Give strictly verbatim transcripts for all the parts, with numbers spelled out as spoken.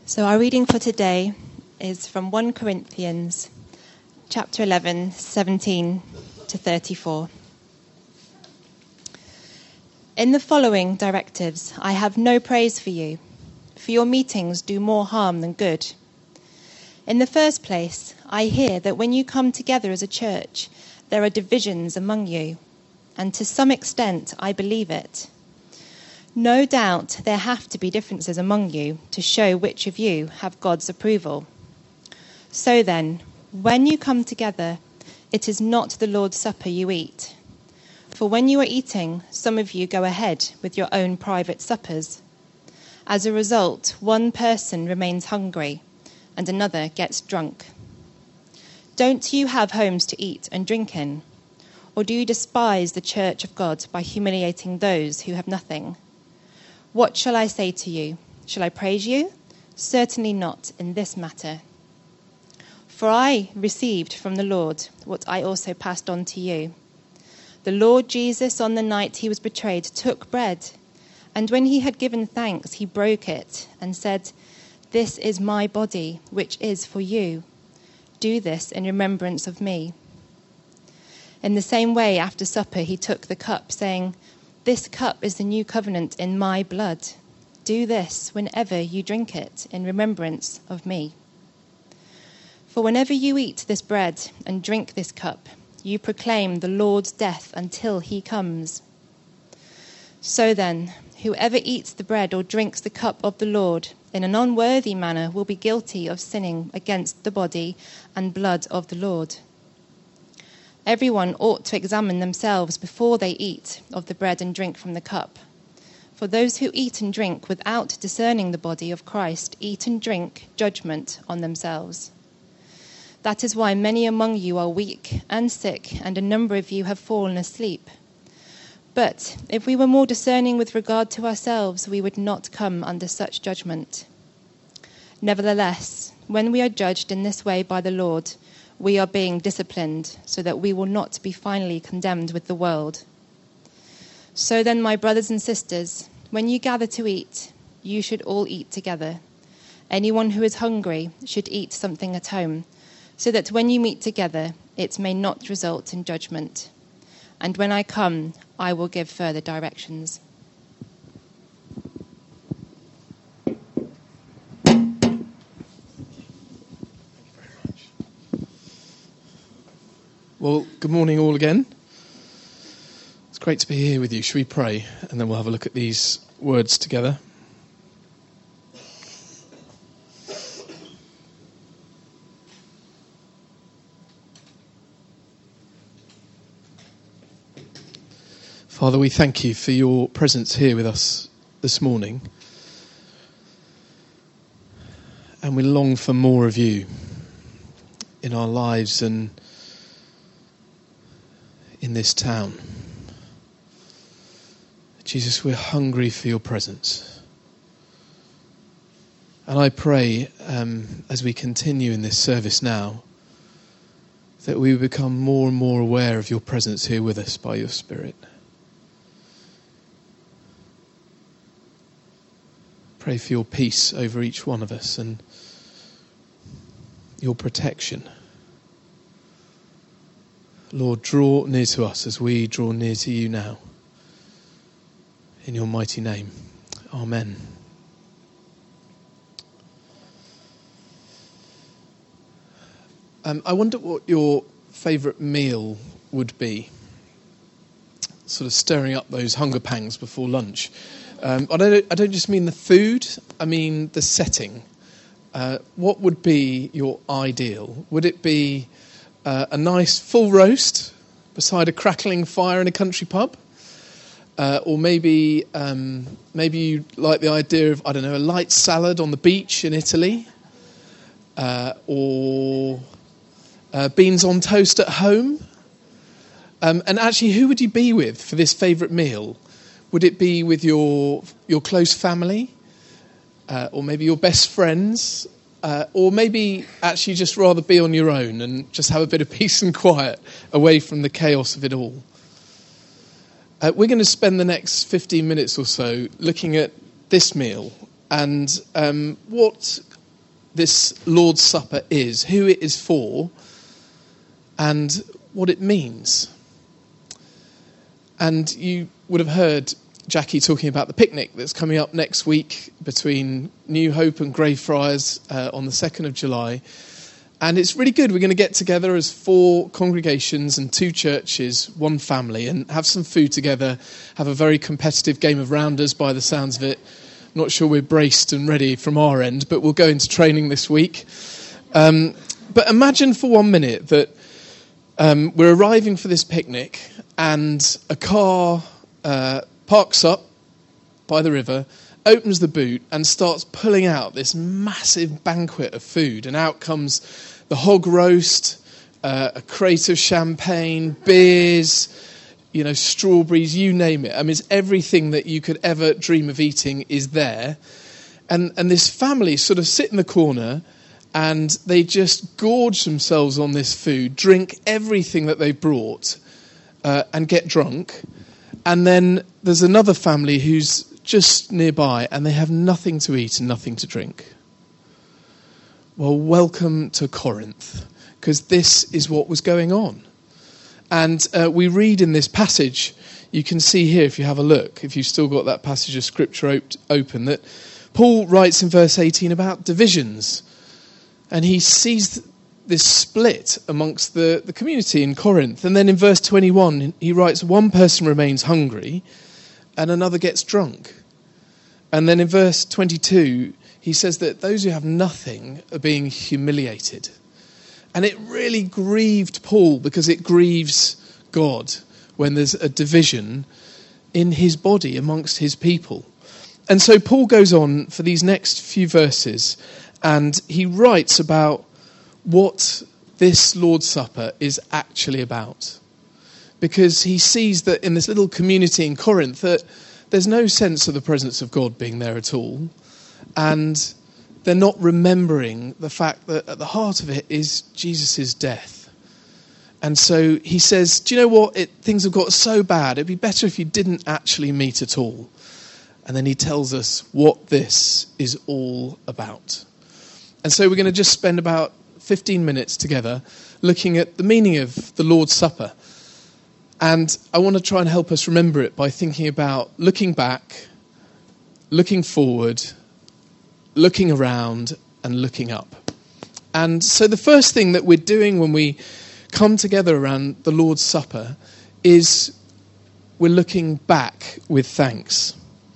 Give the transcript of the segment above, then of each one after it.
So our reading for today is from First Corinthians chapter eleven, seventeen to thirty-four. In the following directives, I have no praise for you, for your meetings do more harm than good. In the first place, I hear that when you come together as a church, there are divisions among you, and to some extent I believe it. No doubt there have to be differences among you to show which of you have God's approval. So then, when you come together, it is not the Lord's Supper you eat. For when you are eating, some of you go ahead with your own private suppers. As a result, one person remains hungry and another gets drunk. Don't you have homes to eat and drink in? Or do you despise the church of God by humiliating those who have nothing? What shall I say to you? Shall I praise you? Certainly not in this matter. For I received from the Lord what I also passed on to you. The Lord Jesus, on the night he was betrayed, took bread, and when he had given thanks, he broke it and said, "This is my body, which is for you. Do this in remembrance of me." In the same way, after supper, he took the cup, saying, "This cup is the new covenant in my blood. Do this whenever you drink it in remembrance of me. For whenever you eat this bread and drink this cup, you proclaim the Lord's death until he comes. So then, whoever eats the bread or drinks the cup of the Lord in an unworthy manner will be guilty of sinning against the body and blood of the Lord. Everyone ought to examine themselves before they eat of the bread and drink from the cup. For those who eat and drink without discerning the body of Christ eat and drink judgment on themselves. That is why many among you are weak and sick, and a number of you have fallen asleep. But if we were more discerning with regard to ourselves, we would not come under such judgment. Nevertheless, when we are judged in this way by the Lord, we are being disciplined so that we will not be finally condemned with the world. So then, my brothers and sisters, when you gather to eat, you should all eat together. Anyone who is hungry should eat something at home, so that when you meet together, it may not result in judgment. And when I come, I will give further directions. Well, good morning all again. It's great to be here with you. Should we pray? And then we'll have a look at these words together. Father, we thank you for your presence here with us this morning. And we long for more of you in our lives and in this town. Jesus, we're hungry for your presence. And I pray, um, as we continue in this service now, that we become more and more aware of your presence here with us by your Spirit. Pray for your peace over each one of us and your protection. Lord, draw near to us as we draw near to you now. In your mighty name. Amen. Um, I wonder what your favourite meal would be. Sort of stirring up those hunger pangs before lunch. Um, I don't, I don't just mean the food, I mean the setting. Uh, what would be your ideal? Would it be Uh, a nice full roast beside a crackling fire in a country pub? Uh, or maybe um, maybe you like the idea of, I don't know, a light salad on the beach in Italy? Uh, or uh, beans on toast at home? Um, and actually, who would you be with for this favourite meal? Would it be with your your close family? Uh, or maybe your best friends? Uh, or maybe actually just rather be on your own and just have a bit of peace and quiet away from the chaos of it all. Uh, we're going to spend the next fifteen minutes or so looking at this meal and um, what this Lord's Supper is, who it is for, and what it means. And you would have heard Jackie talking about the picnic that's coming up next week between New Hope and Greyfriars uh, on the second of July. And it's really good. We're going to get together as four congregations and two churches, one family, and have some food together, have a very competitive game of rounders by the sounds of it. Not sure we're braced and ready from our end, but we'll go into training this week. Um, but imagine for one minute that um, we're arriving for this picnic and a car uh, parks up by the river, opens the boot and starts pulling out this massive banquet of food. And out comes the hog roast, uh, a crate of champagne, beers, you know, strawberries, you name it. I mean, it's everything that you could ever dream of eating is there. And and this family sort of sit in the corner and they just gorge themselves on this food, drink everything that they brought, uh, and get drunk. And then there's another family who's just nearby and they have nothing to eat and nothing to drink. Well, welcome to Corinth, because this is what was going on. And uh, we read in this passage, you can see here if you have a look, if you've still got that passage of scripture op- open, that Paul writes in verse eighteen about divisions. And he sees this split amongst the, the community in Corinth. And then in verse twenty-one, he writes, one person remains hungry and another gets drunk. And then in verse twenty-two, he says that those who have nothing are being humiliated. And it really grieved Paul because it grieves God when there's a division in his body amongst his people. And so Paul goes on for these next few verses and he writes about what this Lord's Supper is actually about. Because he sees that in this little community in Corinth that there's no sense of the presence of God being there at all. And they're not remembering the fact that at the heart of it is Jesus' death. And so he says, do you know what? It, things have got so bad. It'd be better if you didn't actually meet at all. And then he tells us what this is all about. And so we're going to just spend about fifteen minutes together looking at the meaning of the Lord's Supper. And I want to try and help us remember it by thinking about looking back, looking forward, looking around and looking up. And so the first thing that we're doing when we come together around the Lord's Supper is we're looking back with thanks.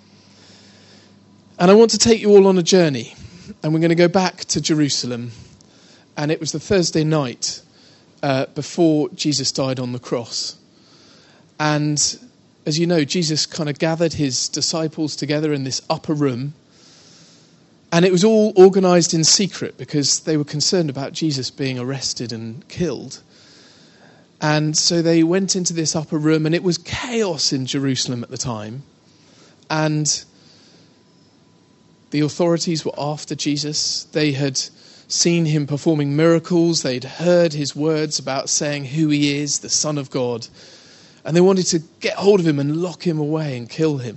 And I want to take you all on a journey. And we're going to go back to Jerusalem. And it was the Thursday night uh, before Jesus died on the cross. And as you know, Jesus kind of gathered his disciples together in this upper room. And it was all organised in secret because they were concerned about Jesus being arrested and killed. And so they went into this upper room and it was chaos in Jerusalem at the time. And the authorities were after Jesus. They had seen him performing miracles. They'd heard his words about saying who he is, the Son of God. And they wanted to get hold of him and lock him away and kill him.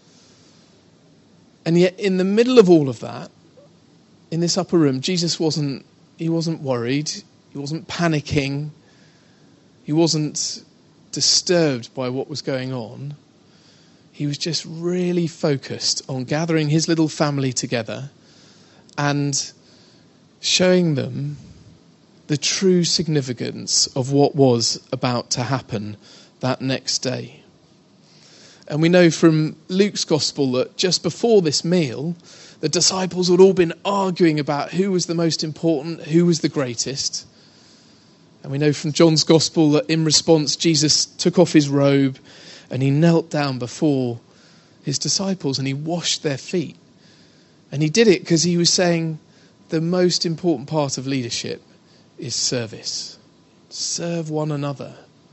And yet in the middle of all of that, in this upper room, Jesus wasn't, he wasn't worried. He wasn't panicking. He wasn't disturbed by what was going on. He was just really focused on gathering his little family together and showing them the true significance of what was about to happen that next day. And we know from Luke's gospel that just before this meal, the disciples had all been arguing about who was the most important, who was the greatest. And we know from John's gospel that in response, Jesus took off his robe and he knelt down before his disciples and he washed their feet. And he did it because he was saying the most important part of leadership is service. Serve one another.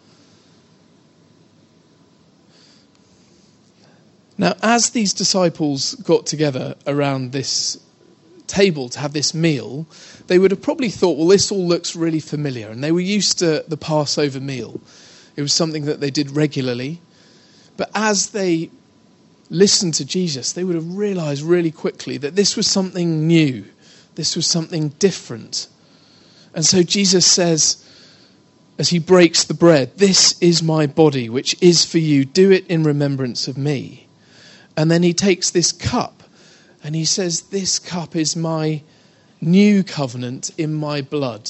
Now, as these disciples got together around this table to have this meal, they would have probably thought, well, this all looks really familiar. And they were used to the Passover meal. It was something that they did regularly. But as they listened to Jesus, they would have realized really quickly that this was something new This was something different. And so Jesus says, as he breaks the bread, "This is my body, which is for you. Do it in remembrance of me." And then he takes this cup and he says, "This cup is my new covenant in my blood."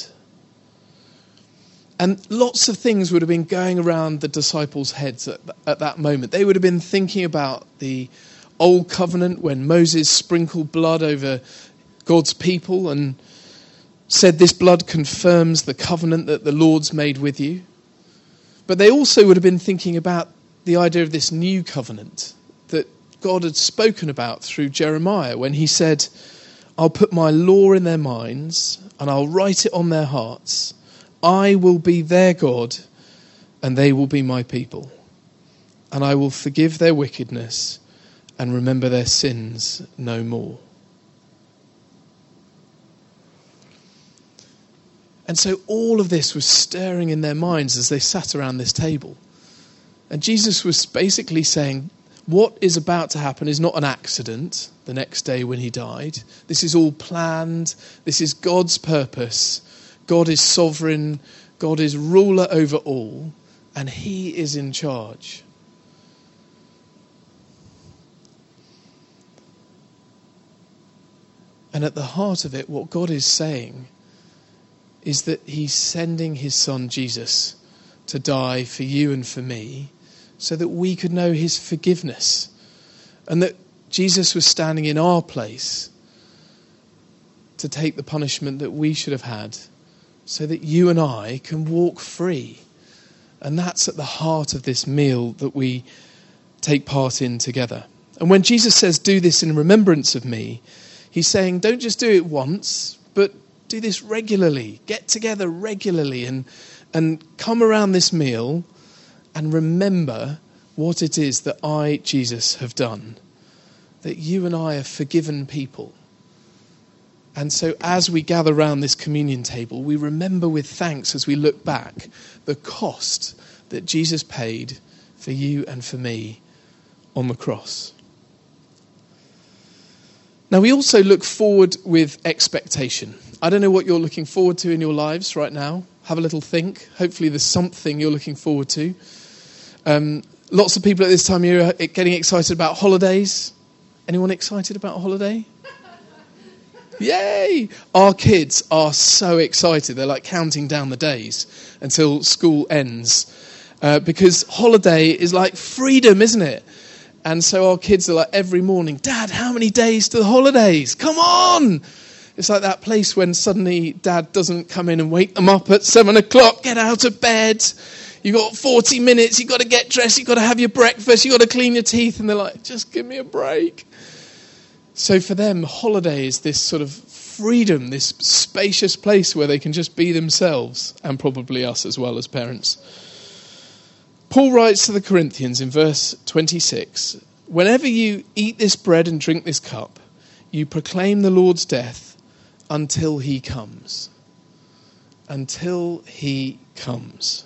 And lots of things would have been going around the disciples' heads at, at that moment. They would have been thinking about the old covenant when Moses sprinkled blood over God's people and said, "This blood confirms the covenant that the Lord's made with you." But they also would have been thinking about the idea of this new covenant that God had spoken about through Jeremiah when he said, "I'll put my law in their minds and I'll write it on their hearts. I will be their God and they will be my people. And I will forgive their wickedness and remember their sins no more." And so all of this was stirring in their minds as they sat around this table. And Jesus was basically saying, what is about to happen is not an accident the next day when he died. This is all planned. This is God's purpose. God is sovereign. God is ruler over all. And he is in charge. And at the heart of it, what God is saying is that he's sending his son Jesus to die for you and for me so that we could know his forgiveness. And that Jesus was standing in our place to take the punishment that we should have had so that you and I can walk free. And that's at the heart of this meal that we take part in together. And when Jesus says, "Do this in remembrance of me," he's saying, don't just do it once, but do this regularly. Get together regularly and and come around this meal and remember what it is that I, Jesus, have done. That you and I are forgiven people. And so as we gather around this communion table, we remember with thanks as we look back the cost that Jesus paid for you and for me on the cross. Now, we also look forward with expectation. I don't know what you're looking forward to in your lives right now. Have a little think. Hopefully there's something you're looking forward to. Um, lots of people at this time of year are getting excited about holidays. Anyone excited about a holiday? Yay! Our kids are so excited. They're like counting down the days until school ends. Uh, because holiday is like freedom, isn't it? And so our kids are like every morning, "Dad, how many days to the holidays? Come on!" It's like that place when suddenly Dad doesn't come in and wake them up at seven o'clock. Get out of bed. You've got forty minutes. You've got to get dressed. You've got to have your breakfast. You've got to clean your teeth. And they're like, "Just give me a break." So for them, holiday is this sort of freedom, this spacious place where they can just be themselves, and probably us as well as parents. Paul writes to the Corinthians in verse twenty-six, "Whenever you eat this bread and drink this cup, you proclaim the Lord's death until he comes." Until he comes.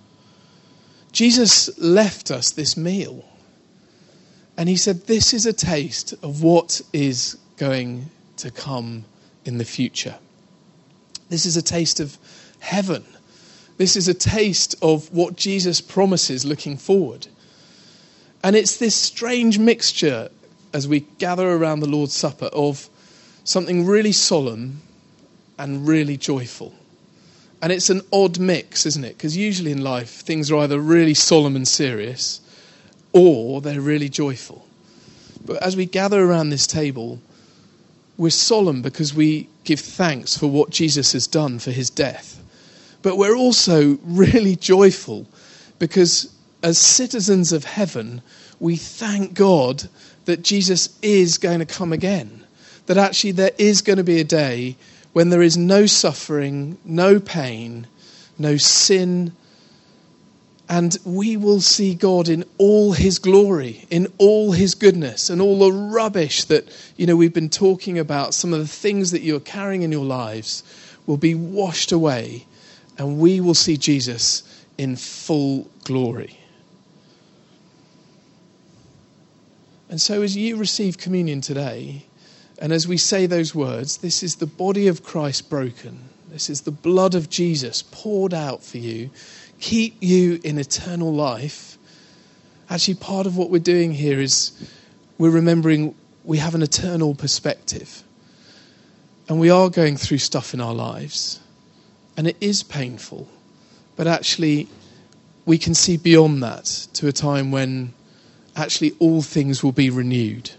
Jesus left us this meal. And he said, this is a taste of what is going to come in the future. This is a taste of heaven. This is a taste of what Jesus promises looking forward. And it's this strange mixture as we gather around the Lord's Supper of something really solemn and really joyful. And it's an odd mix, isn't it? Because usually in life, things are either really solemn and serious or they're really joyful. But as we gather around this table, we're solemn because we give thanks for what Jesus has done for his death. But we're also really joyful because as citizens of heaven, we thank God that Jesus is going to come again. That actually there is going to be a day when there is no suffering, no pain, no sin, and we will see God in all his glory, in all his goodness, and all the rubbish that, you know, we've been talking about, some of the things that you're carrying in your lives will be washed away, and we will see Jesus in full glory. And so as you receive communion today, And as we say those words, this is the body of Christ broken. This is the blood of Jesus poured out for you. Keep you in eternal life. Actually, part of what we're doing here is we're remembering we have an eternal perspective. And we are going through stuff in our lives. And it is painful. But actually, we can see beyond that to a time when actually all things will be renewed.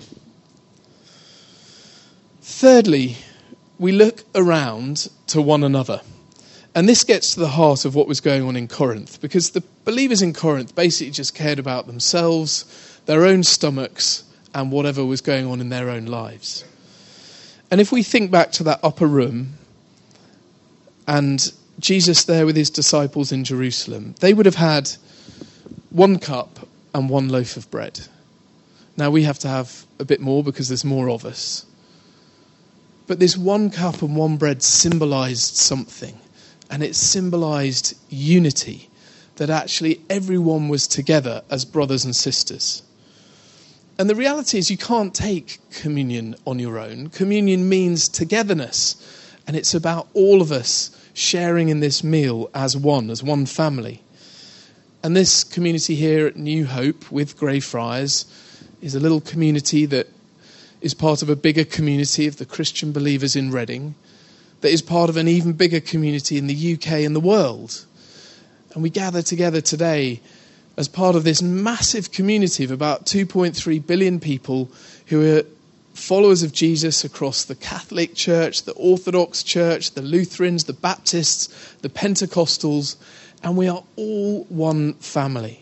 Thirdly, we look around to one another. And this gets to the heart of what was going on in Corinth, because the believers in Corinth basically just cared about themselves, their own stomachs, and whatever was going on in their own lives. And if we think back to that upper room and Jesus there with his disciples in Jerusalem, they would have had one cup and one loaf of bread. Now we have to have a bit more because there's more of us. But this one cup and one bread symbolized something. And it symbolized unity. That actually everyone was together as brothers and sisters. And the reality is you can't take communion on your own. Communion means togetherness. And it's about all of us sharing in this meal as one, as one family. And this community here at New Hope with Greyfriars is a little community that is part of a bigger community of the Christian believers in Reading, that is part of an even bigger community in the U K and the world. And we gather together today as part of this massive community of about two point three billion people who are followers of Jesus across the Catholic Church, the Orthodox Church, the Lutherans, the Baptists, the Pentecostals, and we are all one family.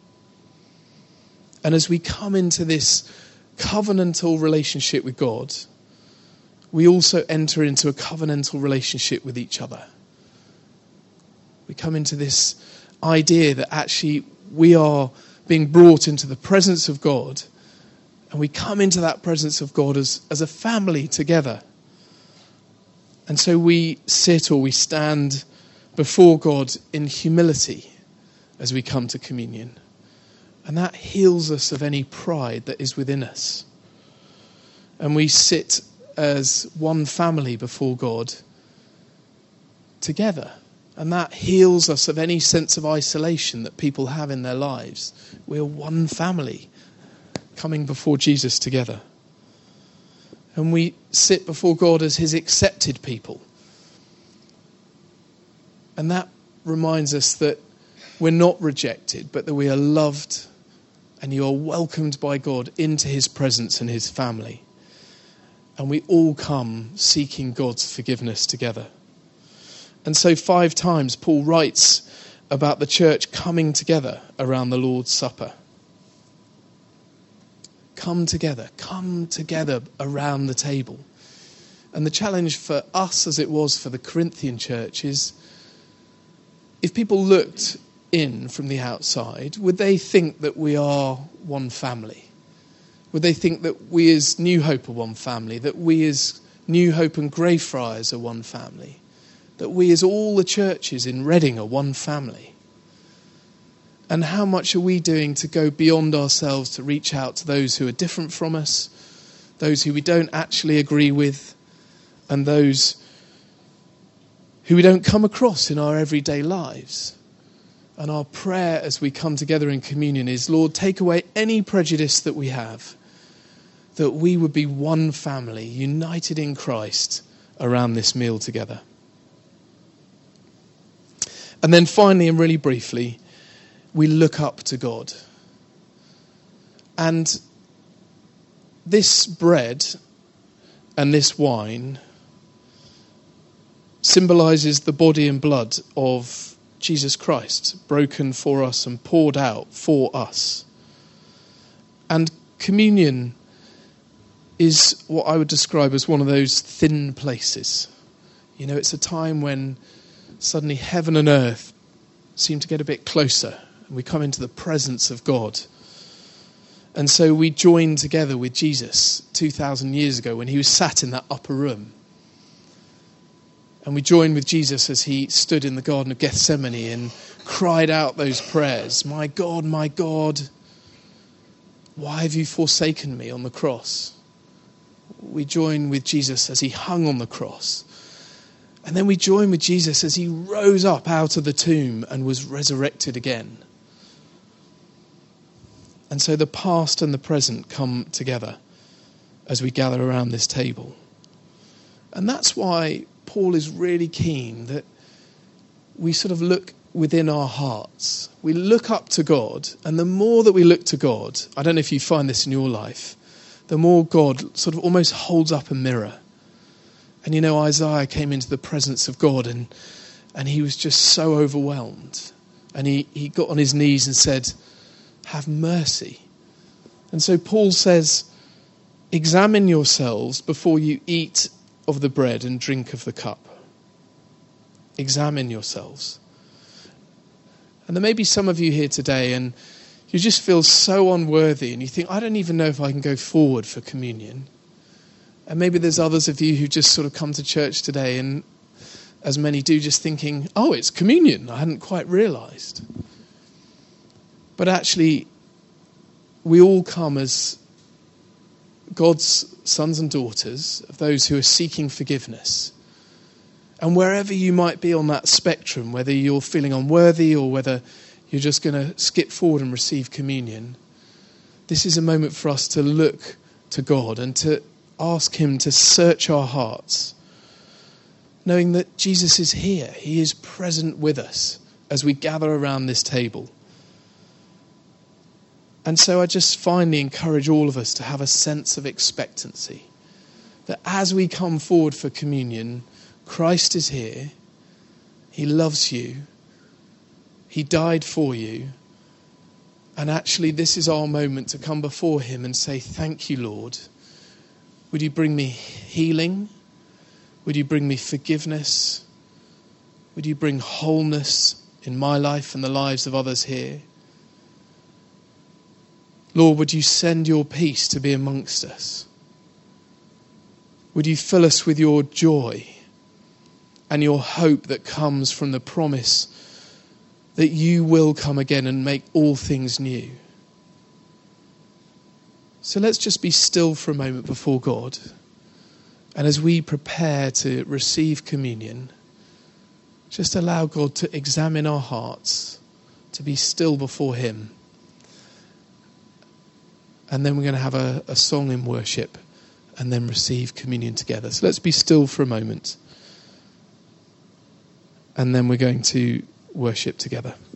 And as we come into this covenantal relationship with God, we also enter into a covenantal relationship with each other. We come into this idea that actually we are being brought into the presence of God, and we come into that presence of God as, as a family together. And so we sit or we stand before God in humility as we come to communion. And that heals us of any pride that is within us. And we sit as one family before God together. And that heals us of any sense of isolation that people have in their lives. We're one family coming before Jesus together. And we sit before God as his accepted people. And that reminds us that we're not rejected, but that we are loved, and you are welcomed by God into his presence and his family. And we all come seeking God's forgiveness together. And so five times Paul writes about the church coming together around the Lord's Supper. Come together, come together around the table. And the challenge for us, as it was for the Corinthian church, is if people looked in from the outside, would they think that we are one family? Would they think that we as New Hope are one family? That we as New Hope and Greyfriars are one family? That we as all the churches in Reading are one family? And how much are we doing to go beyond ourselves to reach out to those who are different from us, those who we don't actually agree with, and those who we don't come across in our everyday lives? And our prayer as we come together in communion is, Lord, take away any prejudice that we have, that we would be one family, united in Christ around this meal together. And then finally, and really briefly, we look up to God. And this bread and this wine symbolizes the body and blood of Jesus Christ, broken for us and poured out for us. And communion is what I would describe as one of those thin places. You know, it's a time when suddenly heaven and earth seem to get a bit closer, and we come into the presence of God. And so we join together with Jesus two thousand years ago when he was sat in that upper room. And we join with Jesus as he stood in the Garden of Gethsemane and cried out those prayers. My God, my God, why have you forsaken me on the cross? We join with Jesus as he hung on the cross. And then we join with Jesus as he rose up out of the tomb and was resurrected again. And so the past and the present come together as we gather around this table. And that's why Paul is really keen that we sort of look within our hearts. We look up to God, and the more that we look to God, I don't know if you find this in your life, the more God sort of almost holds up a mirror. And you know, Isaiah came into the presence of God and and he was just so overwhelmed. And he, he got on his knees and said, have mercy. And so Paul says, examine yourselves before you eat of the bread and drink of the cup. Examine yourselves. And there may be some of you here today and you just feel so unworthy and you think, I don't even know if I can go forward for communion. And maybe there's others of you who just sort of come to church today and, as many do, just thinking, oh, it's communion. I hadn't quite realised. But actually, we all come as God's sons and daughters, of those who are seeking forgiveness. And wherever you might be on that spectrum, whether you're feeling unworthy or whether you're just going to skip forward and receive communion, this is a moment for us to look to God and to ask him to search our hearts, knowing that Jesus is here. He is present with us as we gather around this table. And so I just finally encourage all of us to have a sense of expectancy, that as we come forward for communion, Christ is here. He loves you. He died for you. And actually, this is our moment to come before him and say, thank you, Lord. Would you bring me healing? Would you bring me forgiveness? Would you bring wholeness in my life and the lives of others here? Lord, would you send your peace to be amongst us? Would you fill us with your joy and your hope that comes from the promise that you will come again and make all things new? So let's just be still for a moment before God. And as we prepare to receive communion, just allow God to examine our hearts, to be still before him. And then we're going to have a, a song in worship and then receive communion together. So let's be still for a moment. And then we're going to worship together.